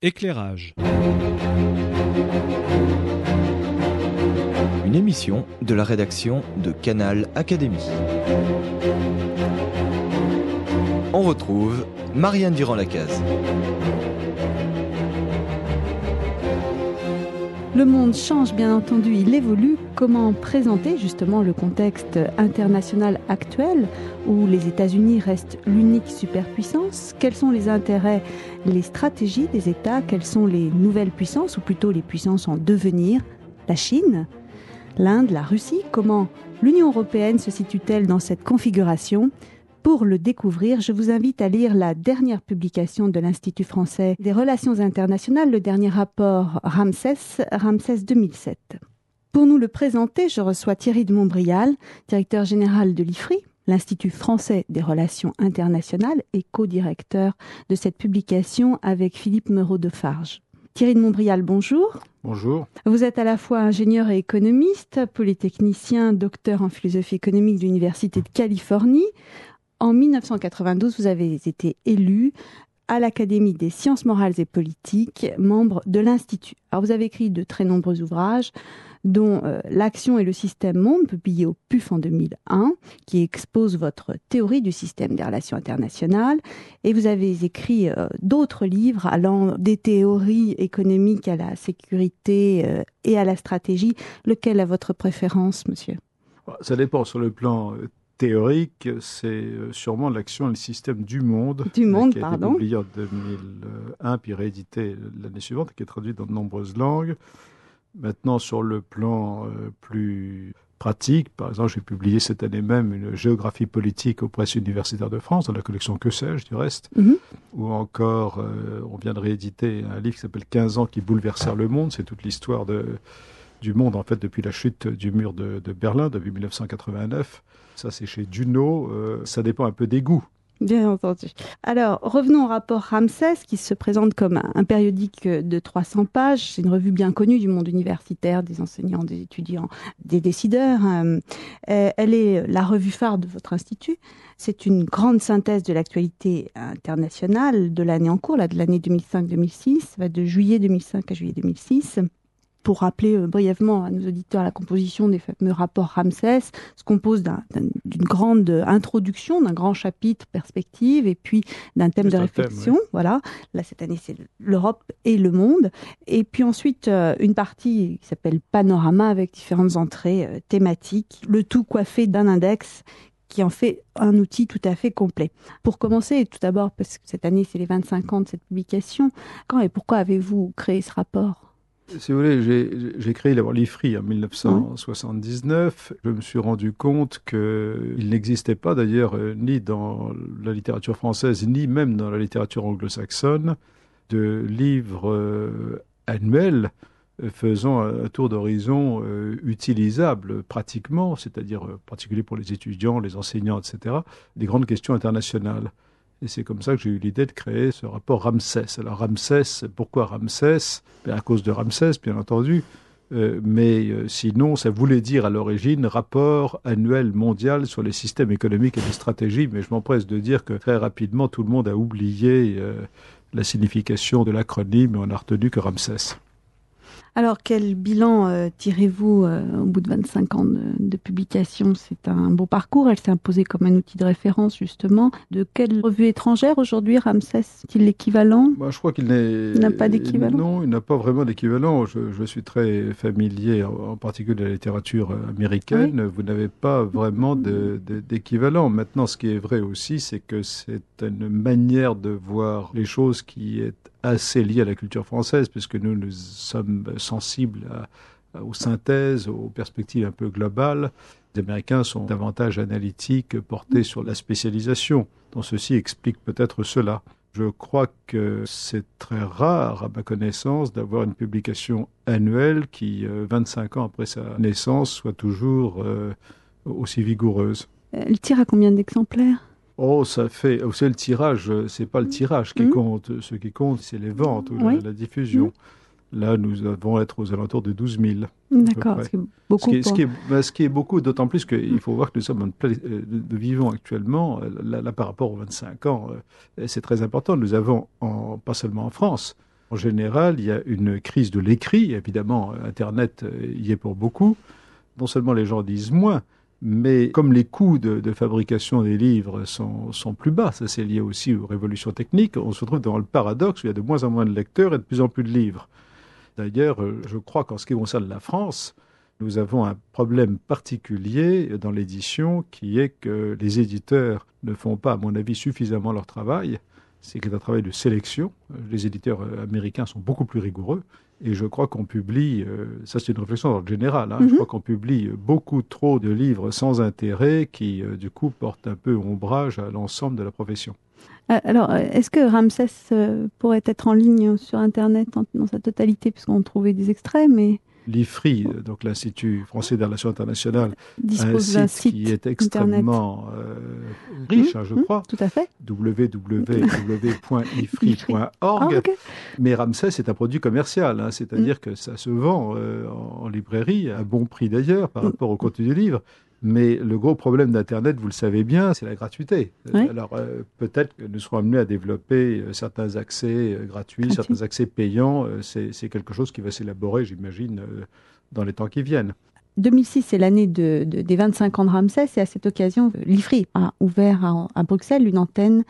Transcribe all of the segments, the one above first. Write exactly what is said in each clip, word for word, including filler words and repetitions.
Éclairage. Une émission de la rédaction de Canal Académie. On retrouve Marianne Durand-Lacaze. Le monde change, bien entendu, il évolue. Comment présenter justement le contexte international actuel où les États-Unis restent l'unique superpuissance? Quels sont les intérêts, les stratégies des États? Quelles sont les nouvelles puissances, ou plutôt les puissances en devenir? La Chine, l'Inde, la Russie? Comment l'Union européenne se situe-t-elle dans cette configuration? Pour le découvrir, je vous invite à lire la dernière publication de l'Institut français des relations internationales, le dernier rapport Ramsès, Ramsès deux mille sept. Pour nous le présenter, je reçois Thierry de Montbrial, directeur général de l'I F R I, l'Institut français des relations internationales, et co-directeur de cette publication avec Philippe Mereau-Defarge. Thierry de Montbrial, bonjour. Bonjour. Vous êtes à la fois ingénieur et économiste, polytechnicien, docteur en philosophie économique de l'Université de Californie. En dix-neuf cent quatre-vingt-douze, vous avez été élu à l'Académie des sciences morales et politiques, membre de l'Institut. Alors, vous avez écrit de très nombreux ouvrages, dont euh, L'action et le système monde, publié au P U F en deux mille un, qui expose votre théorie du système des relations internationales. Et vous avez écrit euh, d'autres livres allant des théories économiques à la sécurité euh, et à la stratégie. Lequel a votre préférence, monsieur? Ça dépend. Sur le plan théorique, c'est sûrement L'action et le système du monde, du monde qui a pardon. été publié en deux mille un, puis réédité l'année suivante, qui est traduit dans de nombreuses langues. Maintenant, sur le plan euh, plus pratique, par exemple, j'ai publié cette année même une géographie politique aux presses universitaires de France, dans la collection Que sais-je, du reste, mm-hmm. ou encore, euh, on vient de rééditer un livre qui s'appelle quinze ans qui bouleversèrent le monde. C'est toute l'histoire de, du monde, en fait, depuis la chute du mur de, de Berlin, depuis dix-neuf cent quatre-vingt-neuf. Ça, c'est chez Duno. Euh, ça dépend un peu des goûts. Bien entendu. Alors, revenons au rapport Ramsès, qui se présente comme un périodique de trois cents pages. C'est une revue bien connue du monde universitaire, des enseignants, des étudiants, des décideurs. Euh, elle est la revue phare de votre institut. C'est une grande synthèse de l'actualité internationale de l'année en cours, là, de l'année deux mille cinq deux mille six, ça va de juillet deux mille cinq à juillet deux mille six. Pour rappeler euh, brièvement à nos auditeurs la composition des fameux rapports Ramsès, se compose d'un, d'un, d'une grande introduction, d'un grand chapitre perspective, et puis d'un thème c'est de réflexion. Thème, oui. Voilà. Là, cette année, c'est l'Europe et le monde. Et puis ensuite, euh, une partie qui s'appelle Panorama, avec différentes entrées euh, thématiques, le tout coiffé d'un index qui en fait un outil tout à fait complet. Pour commencer, tout d'abord, parce que cette année, c'est les vingt-cinq ans de cette publication, quand et pourquoi avez-vous créé ce rapport ? Si vous voulez, j'ai, j'ai créé d'abord l'I F R I en dix-neuf cent soixante-dix-neuf. Je me suis rendu compte qu'il n'existait pas d'ailleurs euh, ni dans la littérature française, ni même dans la littérature anglo-saxonne, de livres euh, annuels euh, faisant un, un tour d'horizon euh, utilisable pratiquement, c'est-à-dire euh, particulier pour les étudiants, les enseignants, et cetera, des grandes questions internationales. Et c'est comme ça que j'ai eu l'idée de créer ce rapport Ramsès. Alors Ramsès, pourquoi Ramsès ? Bien, à cause de Ramsès, bien entendu. Euh, mais euh, sinon, ça voulait dire à l'origine rapport annuel mondial sur les systèmes économiques et les stratégies. Mais je m'empresse de dire que très rapidement, tout le monde a oublié euh, la signification de l'acronyme et on n'a retenu que Ramsès. Alors, quel bilan euh, tirez-vous euh, au bout de vingt-cinq ans de, de publication? C'est un beau parcours, elle s'est imposée comme un outil de référence, justement. De quelle revue étrangère, aujourd'hui, Ramsès est-il l'équivalent? Bah, je crois qu'il n'est... Il n'a pas d'équivalent? Non, il n'a pas vraiment d'équivalent. Je, je suis très familier, en, en particulier de la littérature américaine. Oui. Vous n'avez pas vraiment de, de, d'équivalent. Maintenant, ce qui est vrai aussi, c'est que c'est une manière de voir les choses qui est assez lié à la culture française, puisque nous, nous sommes sensibles à, aux synthèses, aux perspectives un peu globales. Les Américains sont davantage analytiques, portés sur la spécialisation. Donc ceci explique peut-être cela. Je crois que c'est très rare, à ma connaissance, d'avoir une publication annuelle qui, vingt-cinq ans après sa naissance, soit toujours euh, aussi vigoureuse. Elle tire à combien d'exemplaires ? Oh, ça fait... C'est le tirage, c'est pas le tirage qui mmh. compte. Ce qui compte, c'est les ventes ou oui. la, la diffusion. Mmh. Là, nous devons être aux alentours de douze mille. D'accord, c'est beaucoup. Ce qui est, ce qui est, bah, ce qui est beaucoup, d'autant plus qu'il faut voir que nous sommes en plein de, de vivons actuellement, là, là par rapport aux vingt-cinq ans, euh, c'est très important. Nous avons, en, pas seulement en France, En général, il y a une crise de l'écrit. Évidemment, Internet y est pour beaucoup. Non seulement les gens lisent moins, mais comme les coûts de, de fabrication des livres sont, sont plus bas, ça c'est lié aussi aux révolutions techniques, on se retrouve dans le paradoxe où il y a de moins en moins de lecteurs et de plus en plus de livres. D'ailleurs, je crois qu'en ce qui concerne la France, nous avons un problème particulier dans l'édition qui est que les éditeurs ne font pas, à mon avis, suffisamment leur travail. C'est qu'il y a un travail de sélection. Les éditeurs américains sont beaucoup plus rigoureux. Et je crois qu'on publie, euh, ça c'est une réflexion dans le général, hein, mm-hmm. je crois qu'on publie beaucoup trop de livres sans intérêt qui, euh, du coup, portent un peu ombrage à l'ensemble de la profession. Alors, est-ce que Ramsès euh, pourrait être en ligne sur Internet en, dans sa totalité, puisqu'on trouvait des extraits, mais... L'I F R I, donc l'Institut français des relations internationales, dispose un d'un site, site qui est extrêmement euh, riche, mmh, hein, je mmh, crois. Tout à fait. w w w point i f r i point org. Oh, okay. Mais Ramsès est un produit commercial, hein, c'est-à-dire mmh. que ça se vend euh, en librairie, à bon prix d'ailleurs, par mmh. rapport au contenu du livre. Mais le gros problème d'Internet, vous le savez bien, c'est la gratuité. Oui. Alors euh, peut-être que nous serons amenés à développer euh, certains accès euh, gratuits, Gratuit. certains accès payants. Euh, c'est, c'est quelque chose qui va s'élaborer, j'imagine, euh, dans les temps qui viennent. deux mille six, c'est l'année de, de, des vingt-cinq ans de Ramsès, et à cette occasion, l'I F R I a ouvert à, à Bruxelles une antenne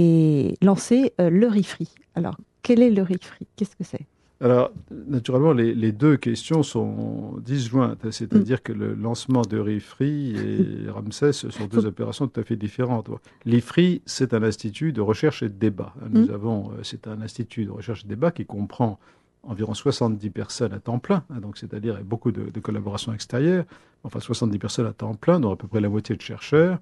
et lancé euh, le R I F R I. Alors, quel est le R I F R I ? Qu'est-ce que c'est ? Alors, naturellement, les, les deux questions sont disjointes. C'est-à-dire mm. que le lancement de R I F R I et Ramsès sont deux opérations tout à fait différentes. L'I F R I, c'est un institut de recherche et de débat. Nous mm. avons, c'est un institut de recherche et de débat qui comprend environ soixante-dix personnes à temps plein, donc c'est-à-dire beaucoup de, de collaborations extérieures, enfin soixante-dix personnes à temps plein, dont à peu près la moitié de chercheurs,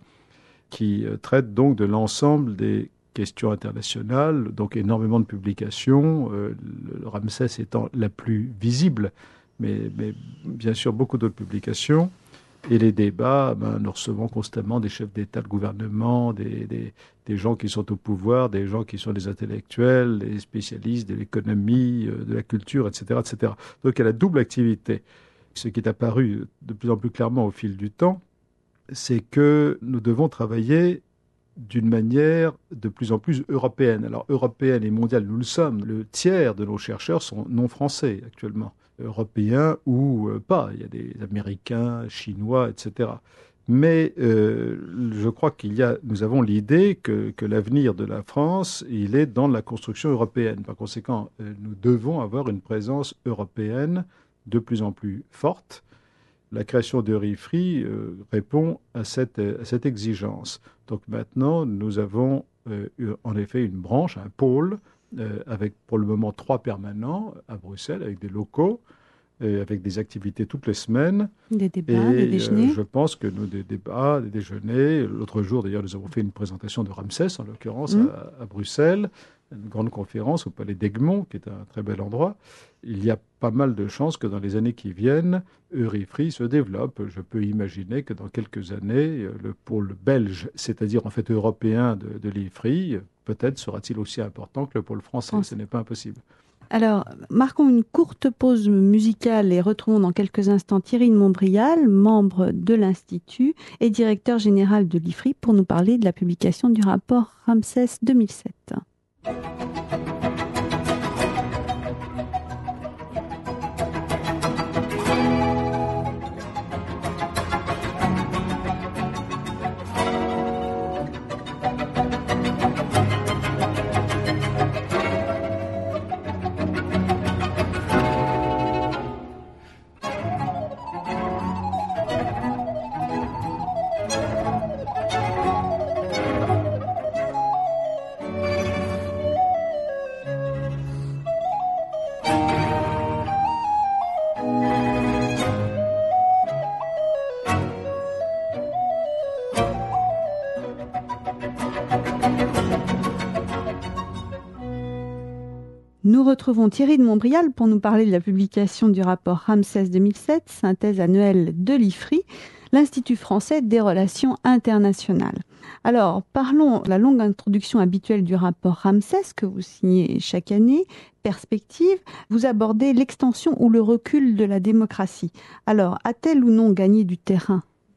qui euh, traitent donc de l'ensemble des questions internationales, donc énormément de publications, euh, le Ramsès étant la plus visible, mais, mais bien sûr beaucoup d'autres publications. Et les débats, ben, nous recevons constamment des chefs d'État, de gouvernement, des, des, des gens qui sont au pouvoir, des gens qui sont des intellectuels, des spécialistes de l'économie, euh, de la culture, et cetera, et cetera. Donc il y a la double activité. Ce qui est apparu de plus en plus clairement au fil du temps, c'est que nous devons travailler d'une manière de plus en plus européenne. Alors, européenne et mondiale, nous le sommes. Le tiers de nos chercheurs sont non français actuellement, européens ou euh, pas. Il y a des Américains, Chinois, et cetera. Mais euh, je crois qu'il y a, nous avons l'idée que, que l'avenir de la France, il est dans la construction européenne. Par conséquent, euh, nous devons avoir une présence européenne de plus en plus forte. La création de R I F R I euh, répond à cette, à cette exigence. Donc maintenant, nous avons euh, en effet une branche, un pôle, euh, avec pour le moment trois permanents à Bruxelles, avec des locaux, euh, avec des activités toutes les semaines. Des débats, et, des déjeuners. Euh, je pense que nous, des débats, des déjeuners. L'autre jour, d'ailleurs, nous avons fait une présentation de Ramsès, en l'occurrence, mmh. à, à Bruxelles, une grande conférence au Palais d'Egmont, qui est un très bel endroit. Il y a pas mal de chances que dans les années qui viennent, R I F R I se développe. Je peux imaginer que dans quelques années, le pôle belge, c'est-à-dire en fait européen de, de l'I F R I, peut-être sera-t-il aussi important que le pôle français. Ce n'est pas impossible. Alors, marquons une courte pause musicale et retrouvons dans quelques instants Thierry de Montbrial, membre de l'Institut et directeur général de l'I F R I, pour nous parler de la publication du rapport Ramsès deux mille sept. Nous retrouvons Thierry de Montbrial pour nous parler de la publication du rapport Ramsès deux mille sept, synthèse annuelle de l'I F R I, l'Institut français des relations internationales. Alors, parlons de la longue introduction habituelle du rapport Ramsès que vous signez chaque année, Perspective. Vous abordez l'extension ou le recul de la démocratie. Alors, a-t-elle ou non gagné du terrain ?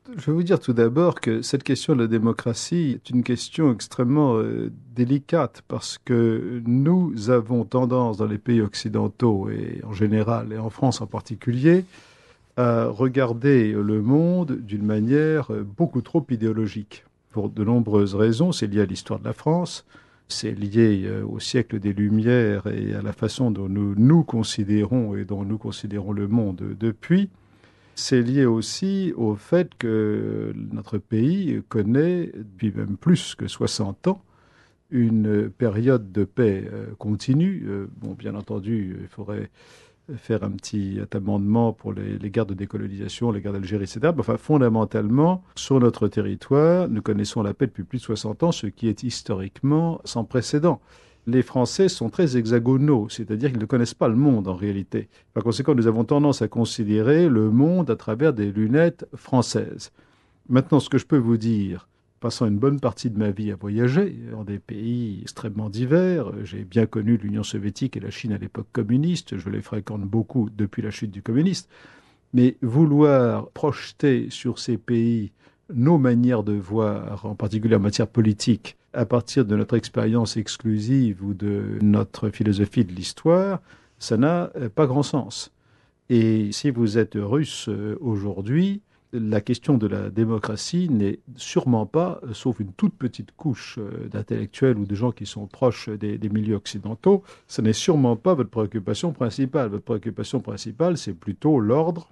Je vais vous dire tout d'abord que cette question de la démocratie est une question extrêmement euh, délicate parce que nous avons tendance dans les pays occidentaux et en général et en France en particulier à regarder le monde d'une manière beaucoup trop idéologique. Pour de nombreuses raisons, c'est lié à l'histoire de la France, c'est lié au siècle des Lumières et à la façon dont nous nous considérons et dont nous considérons le monde depuis. C'est lié aussi au fait que notre pays connaît, depuis même plus que soixante ans, une période de paix continue. Bon, bien entendu, il faudrait faire un petit amendement pour les, les guerres de décolonisation, les guerres d'Algérie, et cetera. Mais enfin, fondamentalement, sur notre territoire, nous connaissons la paix depuis plus de soixante ans, ce qui est historiquement sans précédent. Les Français sont très hexagonaux, c'est-à-dire qu'ils ne connaissent pas le monde en réalité. Par conséquent, nous avons tendance à considérer le monde à travers des lunettes françaises. Maintenant, ce que je peux vous dire, passant une bonne partie de ma vie à voyager dans des pays extrêmement divers, j'ai bien connu l'Union soviétique et la Chine à l'époque communiste, je les fréquente beaucoup depuis la chute du communisme, mais vouloir projeter sur ces pays nos manières de voir, en particulier en matière politique, à partir de notre expérience exclusive ou de notre philosophie de l'histoire, ça n'a pas grand sens. Et si vous êtes russe aujourd'hui, la question de la démocratie n'est sûrement pas, sauf une toute petite couche d'intellectuels ou de gens qui sont proches des, des milieux occidentaux, ce n'est sûrement pas votre préoccupation principale. Votre préoccupation principale, c'est plutôt l'ordre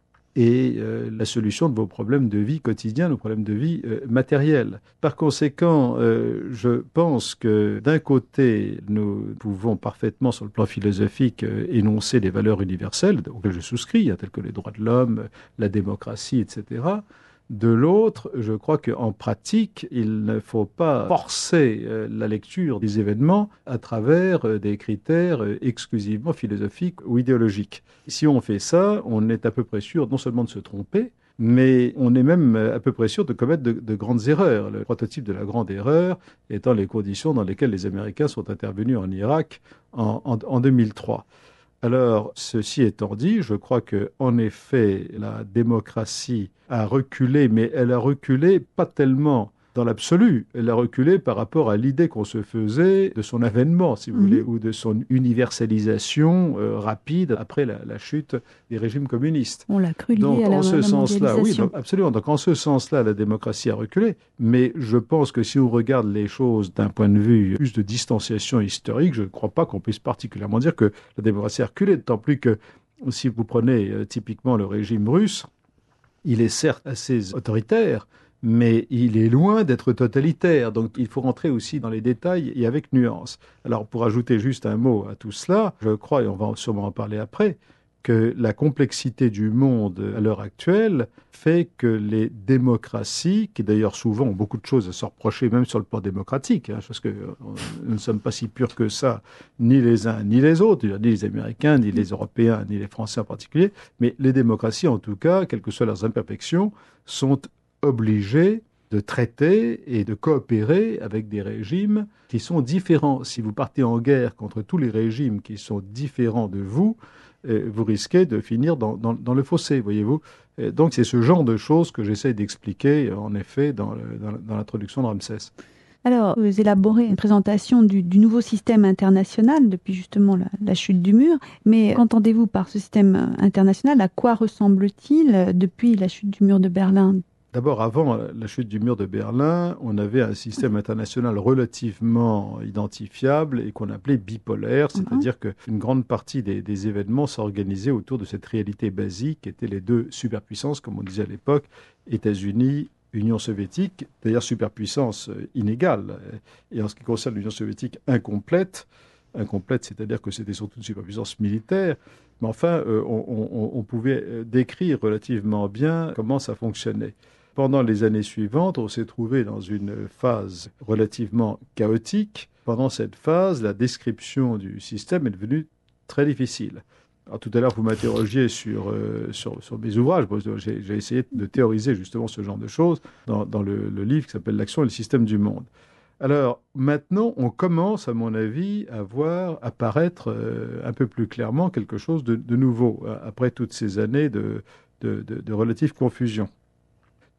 et euh, la solution de vos problèmes de vie quotidiens, nos problèmes de vie euh, matériels. Par conséquent, euh, je pense que d'un côté, nous pouvons parfaitement, sur le plan philosophique, euh, énoncer des valeurs universelles auxquelles je souscris, hein, telles que les droits de l'homme, la démocratie, et cetera. De l'autre, je crois qu'en pratique, il ne faut pas forcer euh, la lecture des événements à travers euh, des critères euh, exclusivement philosophiques ou idéologiques. Si on fait ça, on est à peu près sûr non seulement de se tromper, mais on est même à peu près sûr de commettre de, de grandes erreurs. Le prototype de la grande erreur étant les conditions dans lesquelles les Américains sont intervenus en Irak en, en, en deux mille trois. Alors, ceci étant dit, je crois qu'en effet, la démocratie a reculé, mais elle a reculé pas tellement dans l'absolu, elle a reculé par rapport à l'idée qu'on se faisait de son avènement, si vous mmh. voulez, ou de son universalisation euh, rapide après la, la chute des régimes communistes. On l'a cru lié donc, à la, en ce la sens-là, oui, donc, absolument. Donc, en ce sens-là, la démocratie a reculé. Mais je pense que si on regarde les choses d'un point de vue plus de distanciation historique, je ne crois pas qu'on puisse particulièrement dire que la démocratie a reculé. D'autant plus que, si vous prenez euh, typiquement le régime russe, il est certes assez autoritaire, mais il est loin d'être totalitaire. Donc, il faut rentrer aussi dans les détails et avec nuance. Alors, pour ajouter juste un mot à tout cela, je crois, et on va sûrement en parler après, que la complexité du monde à l'heure actuelle fait que les démocraties, qui d'ailleurs souvent ont beaucoup de choses à se reprocher, même sur le plan démocratique, hein, parce que euh, nous ne sommes pas si purs que ça, ni les uns ni les autres, ni les Américains, ni les Européens, ni les Français en particulier, mais les démocraties, en tout cas, quelles que soient leurs imperfections, sont obligés de traiter et de coopérer avec des régimes qui sont différents. Si vous partez en guerre contre tous les régimes qui sont différents de vous, euh, vous risquez de finir dans, dans, dans le fossé, voyez-vous. Et donc c'est ce genre de choses que j'essaie d'expliquer, en effet, dans, le, dans, dans l'introduction de Ramsès. Alors, vous élaborez une présentation du, du nouveau système international depuis justement la, la chute du mur, mais qu'entendez-vous par ce système international? À quoi ressemble-t-il depuis la chute du mur de Berlin? D'abord, avant la chute du mur de Berlin, on avait un système international relativement identifiable et qu'on appelait bipolaire, c'est-à-dire mm-hmm. qu'une grande partie des, des événements s'organisaient autour de cette réalité basique qui étaient les deux superpuissances, comme on disait à l'époque, États-Unis, Union soviétique, d'ailleurs superpuissance inégale, et en ce qui concerne l'Union soviétique, incomplète, incomplète, c'est-à-dire que c'était surtout une superpuissance militaire, mais enfin, euh, on, on, on pouvait décrire relativement bien comment ça fonctionnait. Pendant les années suivantes, on s'est trouvé dans une phase relativement chaotique. Pendant cette phase, la description du système est devenue très difficile. Alors, tout à l'heure, vous m'interrogiez sur, euh, sur, sur mes ouvrages. Bon, j'ai, j'ai essayé de théoriser justement ce genre de choses dans, dans le, le livre qui s'appelle « L'action et le système du monde ». Alors, maintenant, on commence, à mon avis, à voir apparaître euh, un peu plus clairement quelque chose de, de nouveau, après toutes ces années de, de, de, de relative confusion.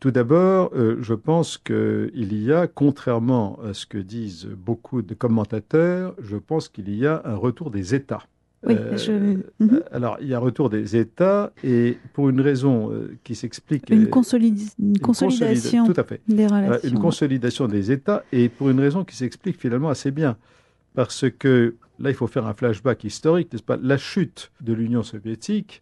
Tout d'abord, euh, je pense qu'il y a, contrairement à ce que disent beaucoup de commentateurs, je pense qu'il y a un retour des États. Oui, Euh, je... mm-hmm. Alors, il y a un retour des États, et pour une raison euh, qui s'explique... Une, euh, consolid... une, une consolidation consolida... Tout à fait. des relations. Euh, une consolidation des États, et pour une raison qui s'explique finalement assez bien. Parce que, là, il faut faire un flashback historique, n'est-ce pas? La chute de l'Union soviétique,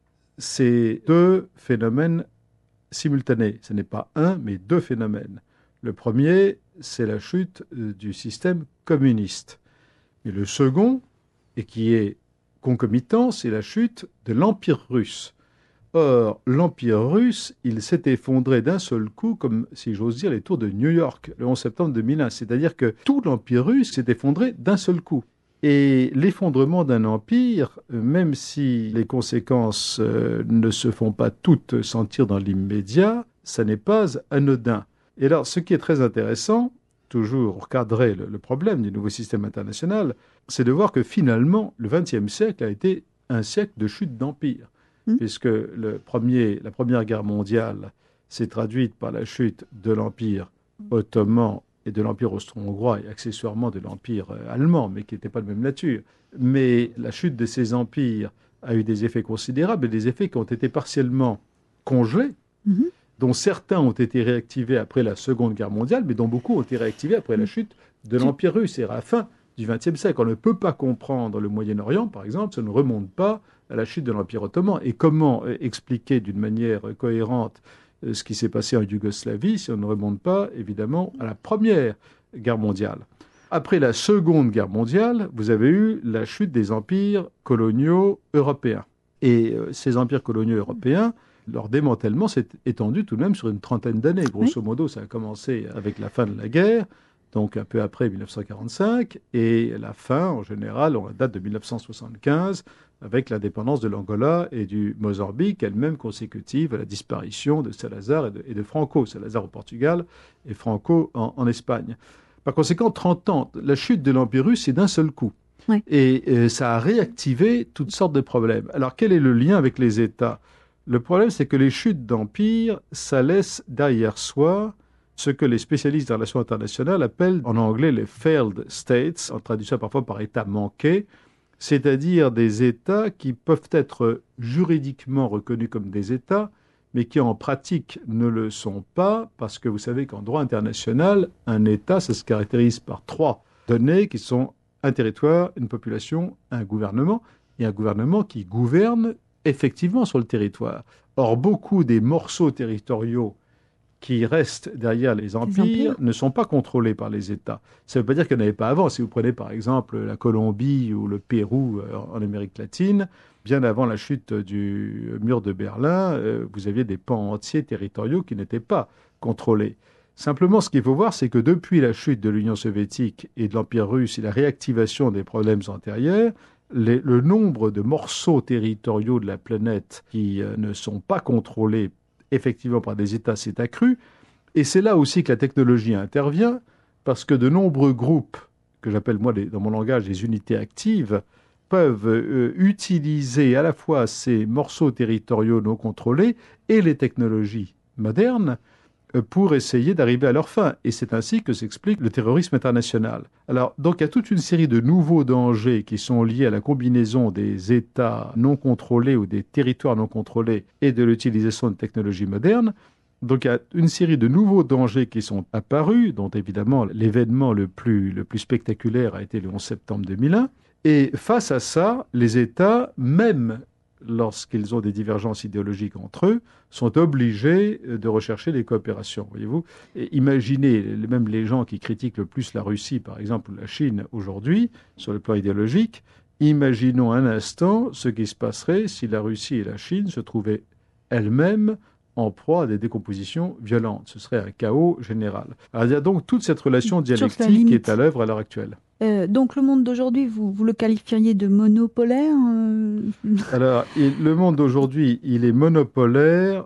c'est deux phénomènes simultanés. Ce n'est pas un, mais deux phénomènes. Le premier, c'est la chute euh, du système communiste. Et le second, et qui est concomitant, c'est la chute de l'Empire russe. Or, l'Empire russe, il s'est effondré d'un seul coup, comme, si j'ose dire, les tours de New York, le onze septembre deux mille un. C'est-à-dire que tout l'Empire russe s'est effondré d'un seul coup. Et l'effondrement d'un empire, même si les conséquences euh, ne se font pas toutes sentir dans l'immédiat, ça n'est pas anodin. Et alors, ce qui est très intéressant, toujours recadrer le, le problème du nouveau système international, c'est de voir que finalement, le vingtième siècle a été un siècle de chute d'empire. Mmh. Puisque le premier, la Première Guerre mondiale s'est traduite par la chute de l'Empire ottoman et de l'Empire austro-hongrois et accessoirement de l'Empire allemand, mais qui n'était pas de même nature. Mais la chute de ces empires a eu des effets considérables et des effets qui ont été partiellement congelés, mmh. dont certains ont été réactivés après la Seconde Guerre mondiale, mais dont beaucoup ont été réactivés après la chute de l'Empire russe et à la fin du vingtième siècle. On ne peut pas comprendre le Moyen-Orient, par exemple, ça ne remonte pas à la chute de l'Empire ottoman. Et comment expliquer d'une manière cohérente ce qui s'est passé en Yougoslavie si on ne remonte pas, évidemment, à la Première Guerre mondiale. Après la Seconde Guerre mondiale, vous avez eu la chute des empires coloniaux européens. Et euh, ces empires coloniaux européens, leur démantèlement s'est étendu tout de même sur une trentaine d'années. Grosso modo, ça a commencé avec la fin de la guerre, donc un peu après mille neuf cent quarante-cinq, et la fin, en général, on date de mille neuf cent soixante-quinze, avec l'indépendance de l'Angola et du Mozambique, elle-même consécutive à la disparition de Salazar et de, et de Franco. Salazar au Portugal et Franco en, en Espagne. Par conséquent, trente ans, la chute de l'Empire russe, c'est d'un seul coup. Oui. Et euh, ça a réactivé toutes sortes de problèmes. Alors, quel est le lien avec les États? Le problème, c'est que les chutes d'empire, ça laisse derrière soi ce que les spécialistes des relations internationales appellent en anglais les failed states, en traduisant parfois par États manqués, c'est-à-dire des États qui peuvent être juridiquement reconnus comme des États, mais qui en pratique ne le sont pas, parce que vous savez qu'en droit international, un État, ça se caractérise par trois données qui sont un territoire, une population, un gouvernement, et un gouvernement qui gouverne effectivement sur le territoire. Or, beaucoup des morceaux territoriaux qui restent derrière les empires, les empires ne sont pas contrôlés par les États. Ça ne veut pas dire qu'il n'y en avait pas avant. Si vous prenez par exemple la Colombie ou le Pérou en Amérique latine, bien avant la chute du mur de Berlin, vous aviez des pans entiers territoriaux qui n'étaient pas contrôlés. Simplement, ce qu'il faut voir, c'est que depuis la chute de l'Union soviétique et de l'Empire russe et la réactivation des problèmes antérieurs, les, le nombre de morceaux territoriaux de la planète qui euh, ne sont pas contrôlés effectivement par des États s'est accru. Et c'est là aussi que la technologie intervient, parce que de nombreux groupes, que j'appelle moi les, dans mon langage des unités actives, peuvent euh, utiliser à la fois ces morceaux territoriaux non contrôlés et les technologies modernes pour essayer d'arriver à leur fin. Et c'est ainsi que s'explique le terrorisme international. Alors, donc, il y a toute une série de nouveaux dangers qui sont liés à la combinaison des États non contrôlés ou des territoires non contrôlés et de l'utilisation de technologies modernes. Donc, il y a une série de nouveaux dangers qui sont apparus, dont évidemment l'événement le plus, le plus spectaculaire a été le onze septembre deux mille un. Et face à ça, les États, même lorsqu'ils ont des divergences idéologiques entre eux, sont obligés de rechercher des coopérations, voyez-vous. Et imaginez, même les gens qui critiquent le plus la Russie, par exemple, ou la Chine aujourd'hui, sur le plan idéologique, imaginons un instant ce qui se passerait si la Russie et la Chine se trouvaient elles-mêmes en proie à des décompositions violentes. Ce serait un chaos général. Alors, il y a donc toute cette relation dialectique qui est à l'œuvre à l'heure actuelle. Euh, donc le monde d'aujourd'hui, vous, vous le qualifieriez de monopolaire euh... Alors, il, le monde d'aujourd'hui, il est monopolaire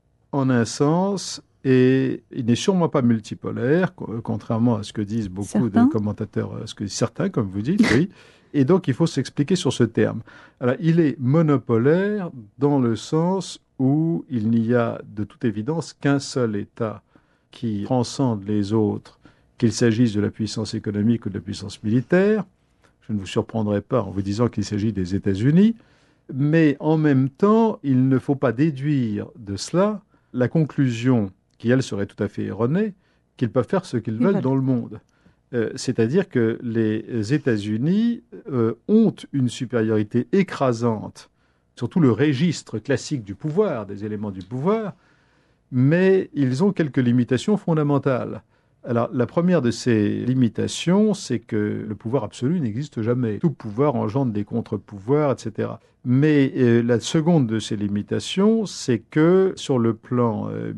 en un sens et il n'est sûrement pas multipolaire, contrairement à ce que disent beaucoup certains. de commentateurs, ce que certains, comme vous dites, oui. Et donc, il faut s'expliquer sur ce terme. Alors, il est monopolaire dans le sens où il n'y a de toute évidence qu'un seul État qui transcende les autres, qu'il s'agisse de la puissance économique ou de la puissance militaire. Je ne vous surprendrai pas en vous disant qu'il s'agit des États-Unis, mais en même temps, il ne faut pas déduire de cela la conclusion, qui elle serait tout à fait erronée, qu'ils peuvent faire ce qu'ils veulent veulent. dans le monde. Euh, c'est-à-dire que les États-Unis euh, ont une supériorité écrasante sur tout le registre classique du pouvoir, des éléments du pouvoir, mais ils ont quelques limitations fondamentales. Alors, la première de ces limitations, c'est que le pouvoir absolu n'existe jamais. Tout pouvoir engendre des contre-pouvoirs, et cetera. Mais euh, la seconde de ces limitations, c'est que sur le plan euh,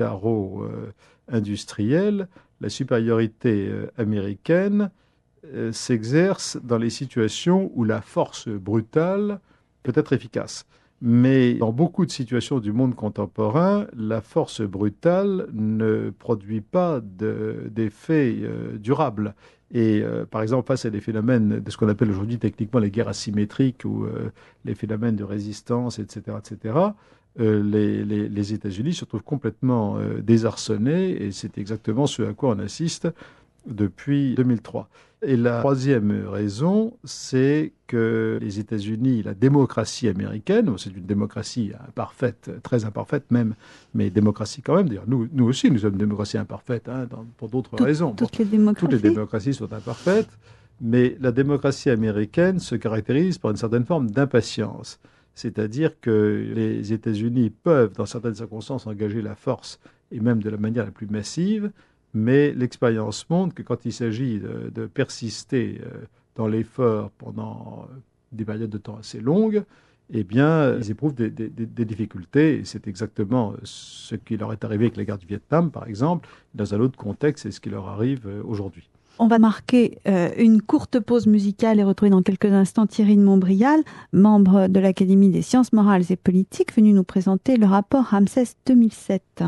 militaro-industriel, la supériorité euh, américaine euh, s'exerce dans les situations où la force brutale peut être efficace. Mais dans beaucoup de situations du monde contemporain, la force brutale ne produit pas de, d'effets euh, durables. Et euh, par exemple, face à des phénomènes de ce qu'on appelle aujourd'hui techniquement les guerres asymétriques ou euh, les phénomènes de résistance, et cetera, et cetera, euh, les, les, les États-Unis se trouvent complètement euh, désarçonnés, et c'est exactement ce à quoi on assiste depuis deux mille trois. Et la troisième raison, c'est que les États-Unis, la démocratie américaine, c'est une démocratie imparfaite, très imparfaite même, mais démocratie quand même. D'ailleurs, nous, nous aussi, nous sommes une démocratie imparfaite, hein, dans, pour d'autres Tout, raisons. Toutes, bon, les démocraties. toutes les démocraties sont imparfaites, mais la démocratie américaine se caractérise par une certaine forme d'impatience. C'est-à-dire que les États-Unis peuvent, dans certaines circonstances, engager la force, et même de la manière la plus massive, mais l'expérience montre que quand il s'agit de, de persister dans l'effort pendant des périodes de temps assez longues, eh bien, ils éprouvent des, des, des difficultés. Et c'est exactement ce qui leur est arrivé avec la guerre du Vietnam, par exemple. Dans un autre contexte, c'est ce qui leur arrive aujourd'hui. On va marquer euh, une courte pause musicale et retrouver dans quelques instants Thierry de Montbrial, membre de l'Académie des sciences morales et politiques, venu nous présenter le rapport Ramsès deux mille sept.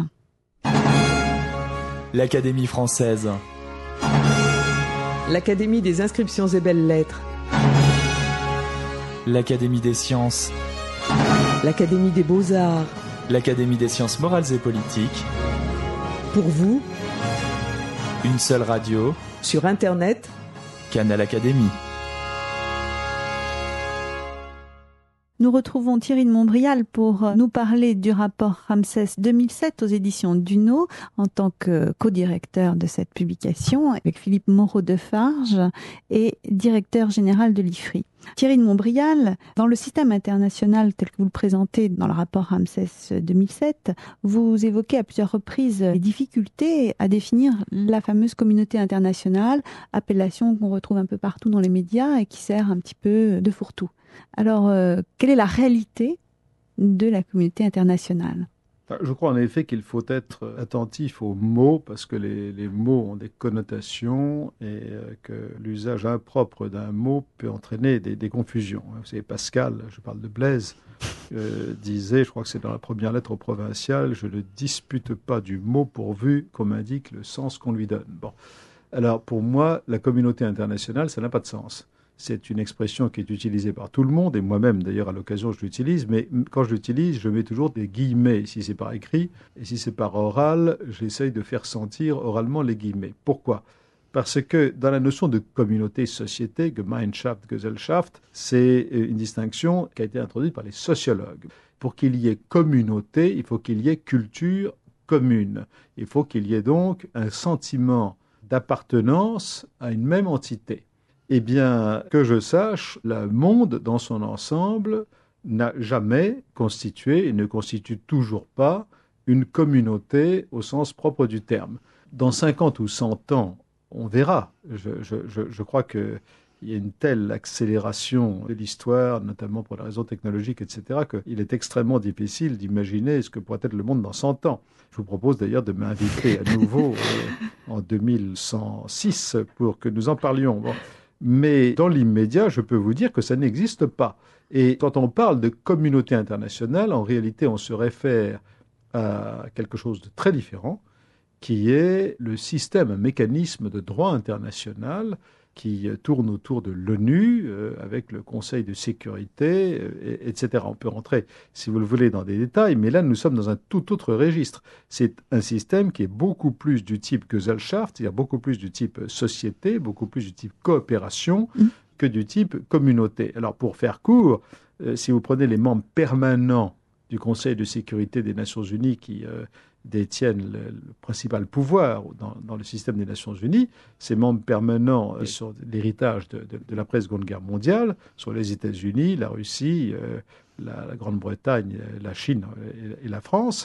L'Académie française. L'Académie des inscriptions et belles-lettres. L'Académie des sciences. L'Académie des beaux-arts. L'Académie des sciences morales et politiques. Pour vous, une seule radio. Sur Internet. Canal Académie. Nous retrouvons Thierry de Montbrial pour nous parler du rapport Ramsès deux mille sept aux éditions Duno en tant que co-directeur de cette publication avec Philippe Moreau-Defarge et directeur général de l'I F R I. Thierry de Montbrial, dans le système international tel que vous le présentez dans le rapport Ramsès deux mille sept, vous évoquez à plusieurs reprises les difficultés à définir la fameuse communauté internationale, appellation qu'on retrouve un peu partout dans les médias et qui sert un petit peu de fourre-tout. Alors, euh, quelle est la réalité de la communauté internationale ? Je crois en effet qu'il faut être attentif aux mots parce que les, les mots ont des connotations et euh, que l'usage impropre d'un mot peut entraîner des, des confusions. Vous savez, Pascal, je parle de Blaise, euh, disait, je crois que c'est dans la première lettre au Provincial, je ne dispute pas du mot pourvu qu'on m'indique le sens qu'on lui donne. Bon. Alors pour moi, la communauté internationale, ça n'a pas de sens. C'est une expression qui est utilisée par tout le monde, et moi-même, d'ailleurs, à l'occasion, je l'utilise, mais quand je l'utilise, je mets toujours des guillemets, si c'est par écrit, et si c'est par oral, j'essaye de faire sentir oralement les guillemets. Pourquoi ? Parce que dans la notion de communauté, société, Gemeinschaft, Gesellschaft, c'est une distinction qui a été introduite par les sociologues. Pour qu'il y ait communauté, il faut qu'il y ait culture commune. Il faut qu'il y ait donc un sentiment d'appartenance à une même entité. Eh bien, que je sache, le monde dans son ensemble n'a jamais constitué et ne constitue toujours pas une communauté au sens propre du terme. Dans cinquante ou cent ans, on verra. Je, je, je, je crois qu'il y a une telle accélération de l'histoire, notamment pour les raisons technologiques, et cetera, qu'il est extrêmement difficile d'imaginer ce que pourrait être le monde dans cent ans. Je vous propose d'ailleurs de m'inviter à nouveau euh, en deux mille cent six pour que nous en parlions. Bon. Mais dans l'immédiat, je peux vous dire que ça n'existe pas. Et quand on parle de communauté internationale, en réalité, on se réfère à quelque chose de très différent, qui est le système, un mécanisme de droit international qui tourne autour de l'ONU, euh, avec le Conseil de sécurité, euh, et cetera. On peut rentrer, si vous le voulez, dans des détails, mais là, nous sommes dans un tout autre registre. C'est un système qui est beaucoup plus du type Gesellschaft, c'est-à-dire beaucoup plus du type société, beaucoup plus du type coopération, mmh. que du type communauté. Alors, pour faire court, euh, si vous prenez les membres permanents du Conseil de sécurité des Nations Unies qui euh, détiennent le, le principal pouvoir dans, dans le système des Nations Unies, ces membres permanents euh, sont l'héritage de, de, de l'après-Seconde Guerre mondiale, sont les États-Unis, la Russie, euh, la, la Grande-Bretagne, la Chine et, et la France.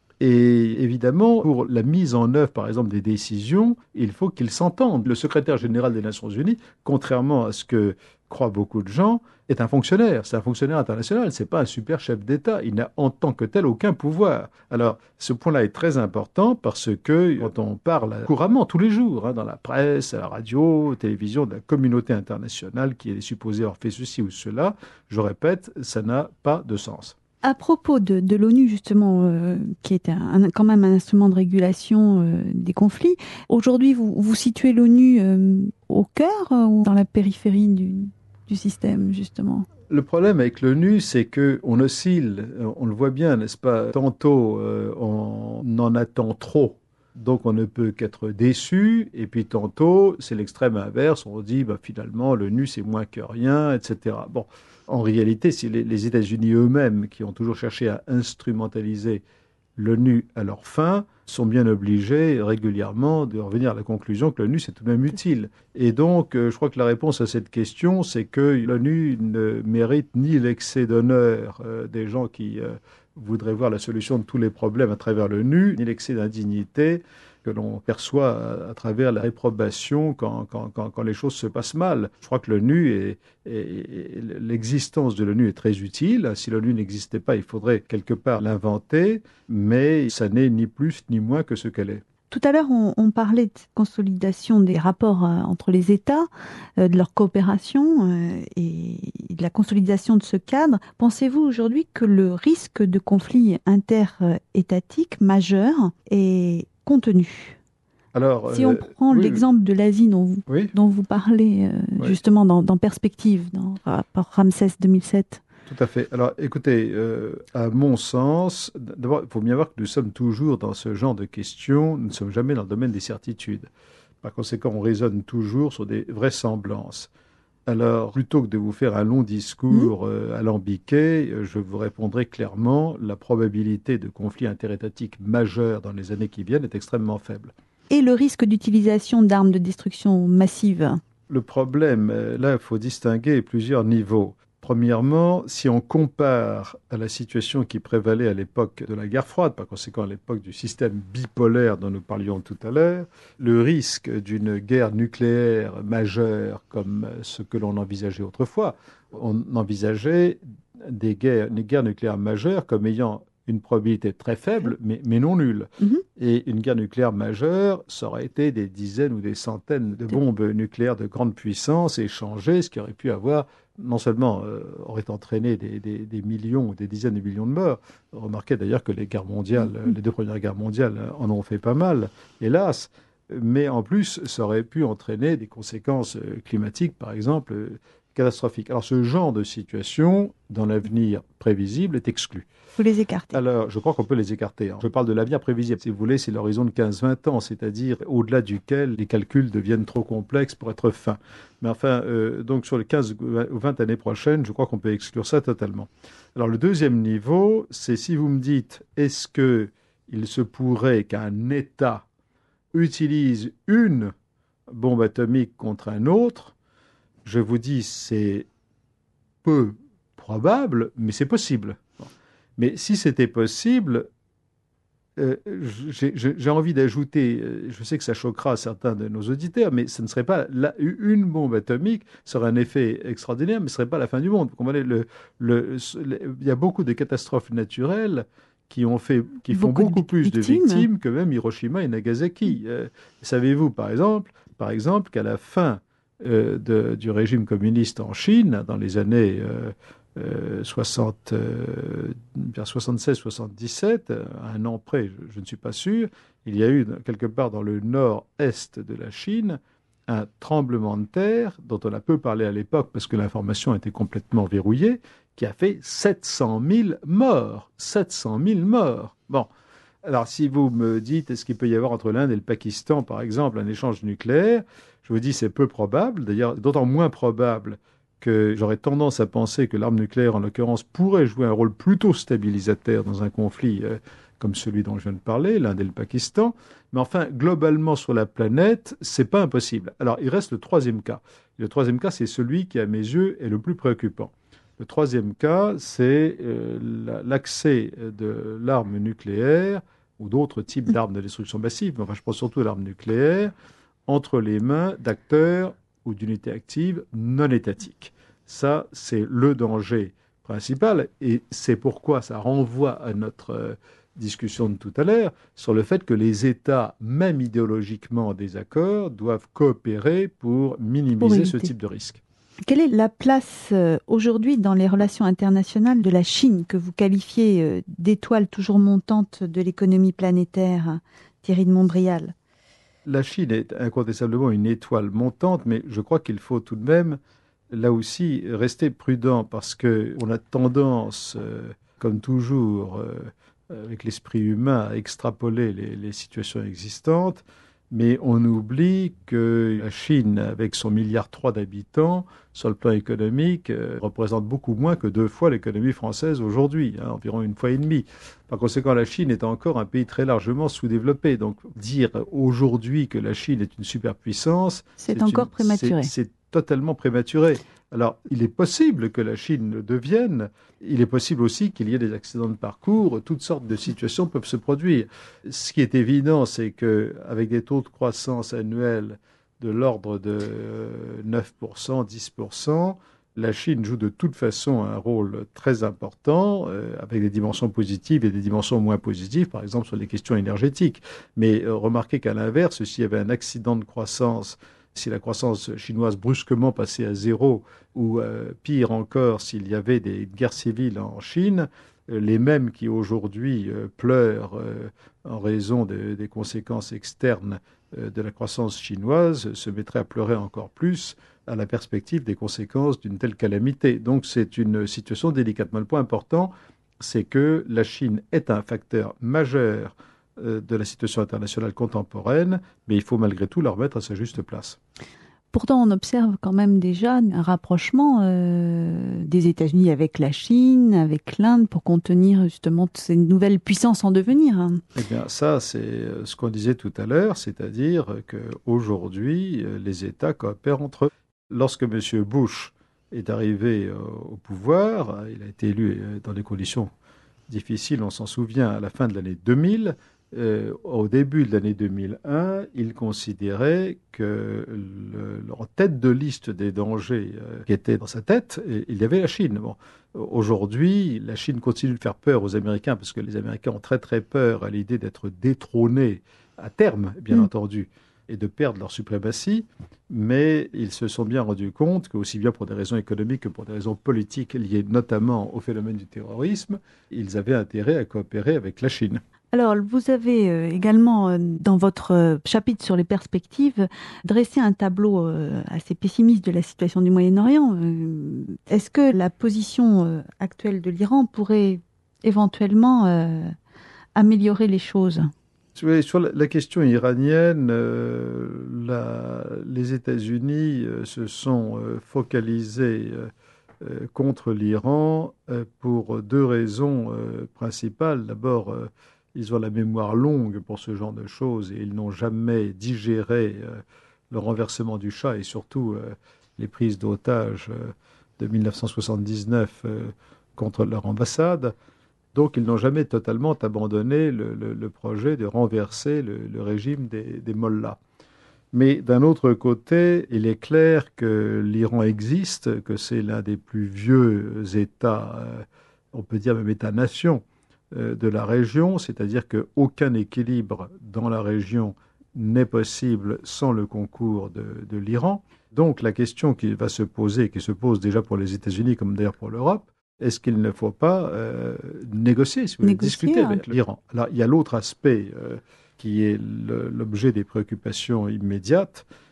Et évidemment, pour la mise en œuvre, par exemple, des décisions, il faut qu'ils s'entendent. Le secrétaire général des Nations Unies, contrairement à ce que croient beaucoup de gens, est un fonctionnaire. C'est un fonctionnaire international, ce n'est pas un super chef d'État. Il n'a en tant que tel aucun pouvoir. Alors, ce point-là est très important parce que quand on parle couramment, tous les jours, hein, dans la presse, à la radio, à la télévision, de la communauté internationale qui est supposée avoir fait ceci ou cela, je répète, ça n'a pas de sens. À propos de, de l'ONU, justement, euh, qui est un, un, quand même un instrument de régulation euh, des conflits, aujourd'hui, vous, vous situez l'ONU euh, au cœur euh, ou dans la périphérie du, du système, justement ? Le problème avec l'ONU, c'est qu'on oscille, on le voit bien, n'est-ce pas ? Tantôt, euh, on en attend trop, donc on ne peut qu'être déçu, et puis tantôt, c'est l'extrême inverse, on dit, bah, finalement, l'ONU, c'est moins que rien, et cetera. Bon. En réalité, c'est les, les États-Unis eux-mêmes qui ont toujours cherché à instrumentaliser l'ONU à leur fin, sont bien obligés régulièrement de revenir à la conclusion que l'ONU, c'est tout de même utile. Et donc, euh, je crois que la réponse à cette question, c'est que l'ONU ne mérite ni l'excès d'honneur euh, des gens qui euh, voudraient voir la solution de tous les problèmes à travers l'ONU, ni l'excès d'indignité que l'on perçoit à, à travers la réprobation quand, quand, quand, quand les choses se passent mal. Je crois que l'ONU est, est, est, l'existence de l'ONU est très utile. Si l'ONU n'existait pas, il faudrait quelque part l'inventer, mais ça n'est ni plus ni moins que ce qu'elle est. Tout à l'heure, on, on parlait de consolidation des rapports euh, entre les États, euh, de leur coopération euh, et de la consolidation de ce cadre. Pensez-vous aujourd'hui que le risque de conflit interétatique majeur est contenu ? Alors, si on euh, prend oui, l'exemple de l'Asie dont vous, oui. dont vous parlez, euh, oui. justement dans, dans Perspective, dans le rapport Ramsès deux mille sept. Tout à fait. Alors, écoutez, euh, à mon sens, d'abord, il faut bien voir que nous sommes toujours dans ce genre de questions, nous ne sommes jamais dans le domaine des certitudes. Par conséquent, on raisonne toujours sur des vraisemblances. Alors, plutôt que de vous faire un long discours mmh. euh, alambiqué, je vous répondrai clairement, la probabilité de conflit interétatique majeur dans les années qui viennent est extrêmement faible. Et le risque d'utilisation d'armes de destruction massive ? Le problème, là, il faut distinguer plusieurs niveaux. Premièrement, si on compare à la situation qui prévalait à l'époque de la guerre froide, par conséquent à l'époque du système bipolaire dont nous parlions tout à l'heure, le risque d'une guerre nucléaire majeure comme ce que l'on envisageait autrefois, on envisageait des guerres, des guerres nucléaires majeures comme ayant une probabilité très faible, mais, mais non nulle. Mmh. Et une guerre nucléaire majeure, ça aurait été des dizaines ou des centaines de bombes nucléaires de grande puissance échangées, ce qui aurait pu avoir, non seulement euh, aurait entraîné des, des, des millions ou des dizaines de millions de morts. Remarquez d'ailleurs que les guerres mondiales, mmh. les deux premières guerres mondiales en ont fait pas mal, hélas. Mais en plus, ça aurait pu entraîner des conséquences climatiques, par exemple, catastrophiques. Alors ce genre de situation, dans l'avenir prévisible, est exclu. Vous les écartez. Alors, je crois qu'on peut les écarter. Je parle de l'avenir prévisible. Si vous voulez, c'est l'horizon de quinze à vingt ans, c'est-à-dire au-delà duquel les calculs deviennent trop complexes pour être fins. Mais enfin, euh, donc sur les quinze ou vingt années prochaines, je crois qu'on peut exclure ça totalement. Alors, le deuxième niveau, c'est si vous me dites, est-ce qu'il se pourrait qu'un État utilise une bombe atomique contre un autre? Je vous dis, c'est peu probable, mais c'est possible. Mais si c'était possible, euh, j'ai, j'ai envie d'ajouter, euh, je sais que ça choquera certains de nos auditeurs, mais ce ne serait pas la, une bombe atomique, ça aurait un effet extraordinaire, mais ce ne serait pas la fin du monde. Vous comprenez, le, le, le, il y a beaucoup de catastrophes naturelles qui, ont fait, qui font beaucoup, beaucoup plus victimes. de victimes que même Hiroshima et Nagasaki. Euh, savez-vous, par exemple, par exemple, qu'à la fin euh, de, du régime communiste en Chine, dans les années... Euh, Euh, soixante, euh, vers soixante-seize soixante-dix-sept, à un an près, je, je ne suis pas sûr, il y a eu quelque part dans le nord-est de la Chine un tremblement de terre dont on a peu parlé à l'époque parce que l'information était complètement verrouillée, qui a fait sept cent mille morts. sept cent mille morts. Bon, alors si vous me dites, est-ce qu'il peut y avoir entre l'Inde et le Pakistan, par exemple, un échange nucléaire, je vous dis c'est peu probable, d'ailleurs d'autant moins probable que j'aurais tendance à penser que l'arme nucléaire, en l'occurrence, pourrait jouer un rôle plutôt stabilisateur dans un conflit euh, comme celui dont je viens de parler, l'Inde et le Pakistan. Mais enfin, globalement sur la planète, c'est pas impossible. Alors, il reste le troisième cas. Et le troisième cas, c'est celui qui, à mes yeux, est le plus préoccupant. Le troisième cas, c'est euh, l'accès de l'arme nucléaire ou d'autres types d'armes de destruction massive, mais enfin, je pense surtout à l'arme nucléaire, entre les mains d'acteurs ou d'unités actives non étatiques. Ça, c'est le danger principal, et c'est pourquoi ça renvoie à notre euh, discussion de tout à l'heure sur le fait que les États, même idéologiquement en désaccord, doivent coopérer pour minimiser pour ce type de risque. Quelle est la place euh, aujourd'hui dans les relations internationales de la Chine, que vous qualifiez euh, d'étoile toujours montante de l'économie planétaire, Thierry de Montbrial ? La Chine est incontestablement une étoile montante, mais je crois qu'il faut tout de même, là aussi, rester prudent parce qu'on a tendance, euh, comme toujours, euh, avec l'esprit humain, à extrapoler les, les situations existantes, mais on oublie que la Chine, avec son milliard trois d'habitants, sur le plan économique, euh, représente beaucoup moins que deux fois l'économie française aujourd'hui, hein, environ une fois et demie. Par conséquent, la Chine est encore un pays très largement sous-développé. Donc, dire aujourd'hui que la Chine est une superpuissance, c'est, c'est encore une, prématuré. C'est, c'est totalement prématuré. Alors, il est possible que la Chine le devienne. Il est possible aussi qu'il y ait des accidents de parcours. Toutes sortes de situations peuvent se produire. Ce qui est évident, c'est qu'avec des taux de croissance annuels de l'ordre de neuf pour cent, dix pour cent, la Chine joue de toute façon un rôle très important, euh, avec des dimensions positives et des dimensions moins positives, par exemple sur les questions énergétiques. Mais euh, remarquez qu'à l'inverse, s'il y avait un accident de croissance, si la croissance chinoise brusquement passait à zéro, ou euh, pire encore, s'il y avait des guerres civiles en Chine, euh, les mêmes qui aujourd'hui euh, pleurent euh, en raison de, des conséquences externes euh, de la croissance chinoise se mettraient à pleurer encore plus à la perspective des conséquences d'une telle calamité. Donc c'est une situation délicate. Mais le point important, c'est que la Chine est un facteur majeur euh, de la situation internationale contemporaine, mais il faut malgré tout la remettre à sa juste place. Pourtant, on observe quand même déjà un rapprochement euh, des États-Unis avec la Chine, avec l'Inde, pour contenir justement ces nouvelles puissances en devenir. Hein. Eh bien, ça, c'est ce qu'on disait tout à l'heure, c'est-à-dire qu'aujourd'hui, les États coopèrent entre eux. Lorsque M. Bush est arrivé au pouvoir, il a été élu dans des conditions difficiles, on s'en souvient, à la fin de l'année deux mille. Euh, au début de l'année deux mille un, il considérait que le, en tête de liste des dangers euh, qui étaient dans sa tête, il y avait la Chine. Bon, aujourd'hui, la Chine continue de faire peur aux Américains parce que les Américains ont très très peur à l'idée d'être détrônés à terme, bien mmh. entendu, et de perdre leur suprématie, mais ils se sont bien rendus compte qu'aussi bien pour des raisons économiques que pour des raisons politiques liées notamment au phénomène du terrorisme, ils avaient intérêt à coopérer avec la Chine. Alors, vous avez euh, également, euh, dans votre euh, chapitre sur les perspectives, dressé un tableau euh, assez pessimiste de la situation du Moyen-Orient. Euh, est-ce que la position euh, actuelle de l'Iran pourrait éventuellement euh, améliorer les choses ? Sur la question iranienne, euh, la, les États-Unis euh, se sont euh, focalisés euh, contre l'Iran euh, pour deux raisons euh, principales. D'abord, euh, ils ont la mémoire longue pour ce genre de choses et ils n'ont jamais digéré euh, le renversement du Shah et surtout euh, les prises d'otages euh, de mille neuf cent soixante-dix-neuf euh, contre leur ambassade. Donc, ils n'ont jamais totalement abandonné le, le, le projet de renverser le, le régime des, des mollahs. Mais d'un autre côté, il est clair que l'Iran existe, que c'est l'un des plus vieux États, euh, on peut dire même État-nation, euh, de la région, c'est-à-dire qu'aucun équilibre dans la région n'est possible sans le concours de, de l'Iran. Donc, la question qui va se poser, qui se pose déjà pour les États-Unis comme d'ailleurs pour l'Europe, est-ce qu'il ne faut pas euh, négocier, si vous voulez, discuter hein. avec l'Iran ? Alors, il y a l'autre aspect euh, qui est le, l'objet des préoccupations immédiates,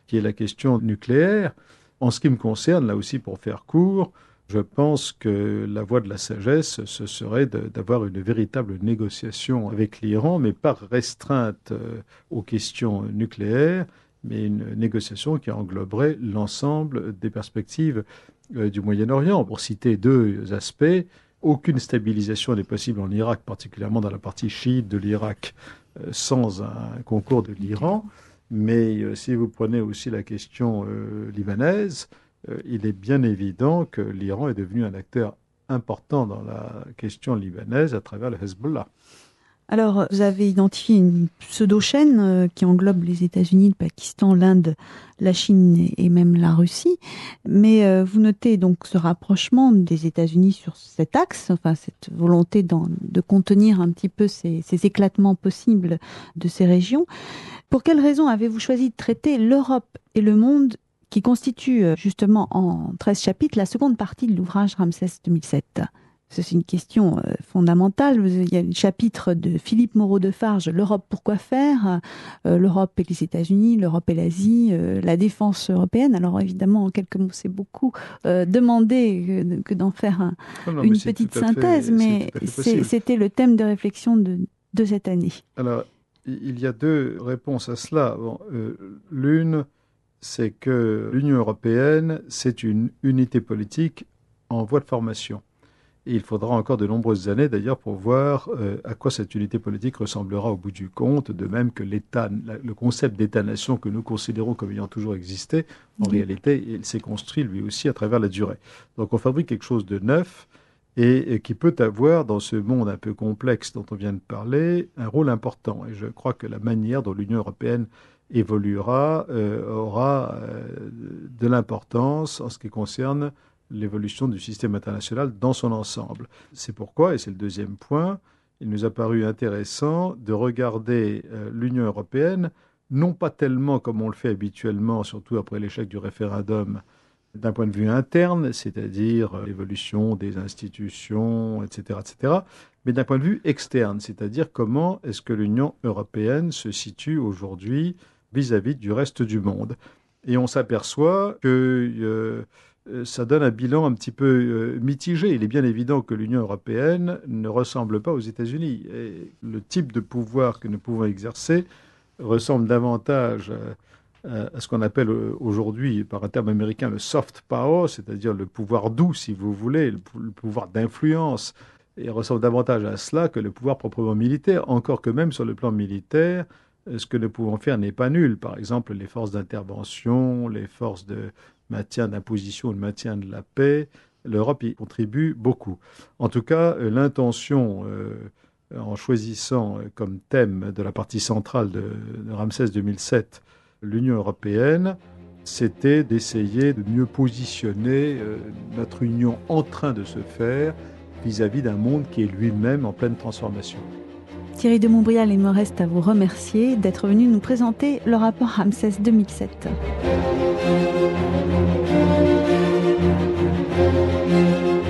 qui est la question nucléaire. En ce qui me concerne, là aussi pour faire court, je pense que la voie de la sagesse, ce serait de, d'avoir une véritable négociation avec l'Iran, mais pas restreinte euh, aux questions nucléaires, mais une négociation qui engloberait l'ensemble des perspectives euh, du Moyen-Orient. Pour citer deux aspects, aucune stabilisation n'est possible en Irak, particulièrement dans la partie chiite de l'Irak, euh, sans un concours de l'Iran. Mais euh, si vous prenez aussi la question euh, libanaise, euh, il est bien évident que l'Iran est devenu un acteur important dans la question libanaise à travers le Hezbollah. Alors, vous avez identifié une pseudo-chaîne euh, qui englobe les États-Unis, le Pakistan, l'Inde, la Chine et, et même la Russie. Mais euh, vous notez donc ce rapprochement des États-Unis sur cet axe, enfin cette volonté dans, de contenir un petit peu ces, ces éclatements possibles de ces régions. Pour quelles raisons avez-vous choisi de traiter l'Europe et le monde qui constitue justement en treize chapitres la seconde partie de l'ouvrage Ramsès deux mille sept ? C'est une question fondamentale. Il y a le chapitre de Philippe Moreau-Defarge, l'Europe, pourquoi faire ? L'Europe et les États-Unis, l'Europe et l'Asie, la défense européenne. Alors évidemment, en quelques mots, c'est beaucoup euh, demandé que, que d'en faire un, oh non, une petite synthèse, fait, mais c'est, c'était le thème de réflexion de, de cette année. Alors, il y a deux réponses à cela. Bon, euh, l'une, c'est que l'Union européenne, c'est une unité politique en voie de formation. Et il faudra encore de nombreuses années, d'ailleurs, pour voir euh, à quoi cette unité politique ressemblera au bout du compte, de même que l'État, le concept d'État-nation que nous considérons comme ayant toujours existé, en mmh. réalité, il s'est construit lui aussi à travers la durée. Donc on fabrique quelque chose de neuf et, et qui peut avoir, dans ce monde un peu complexe dont on vient de parler, un rôle important. Et je crois que la manière dont l'Union européenne évoluera euh, aura euh, de l'importance en ce qui concerne l'évolution du système international dans son ensemble. C'est pourquoi, et c'est le deuxième point, il nous a paru intéressant de regarder euh, l'Union européenne, non pas tellement comme on le fait habituellement, surtout après l'échec du référendum, d'un point de vue interne, c'est-à-dire euh, l'évolution des institutions, et cetera, et cetera, mais d'un point de vue externe, c'est-à-dire comment est-ce que l'Union européenne se situe aujourd'hui vis-à-vis du reste du monde. Et on s'aperçoit que euh, ça donne un bilan un petit peu euh, mitigé. Il est bien évident que l'Union européenne ne ressemble pas aux États-Unis. Et le type de pouvoir que nous pouvons exercer ressemble davantage euh, à ce qu'on appelle aujourd'hui, par un terme américain, le soft power, c'est-à-dire le pouvoir doux, si vous voulez, le, le pouvoir d'influence. Et ressemble davantage à cela que le pouvoir proprement militaire, encore que même sur le plan militaire, ce que nous pouvons faire n'est pas nul. Par exemple, les forces d'intervention, les forces de maintien d'imposition ou de maintien de la paix, l'Europe y contribue beaucoup. En tout cas, l'intention, euh, en choisissant comme thème de la partie centrale de, de Ramsès deux mille sept l'Union européenne, c'était d'essayer de mieux positionner euh, notre union en train de se faire vis-à-vis d'un monde qui est lui-même en pleine transformation. Thierry de Montbrial, il me reste à vous remercier d'être venu nous présenter le rapport Ramsès deux mille sept. Thank you.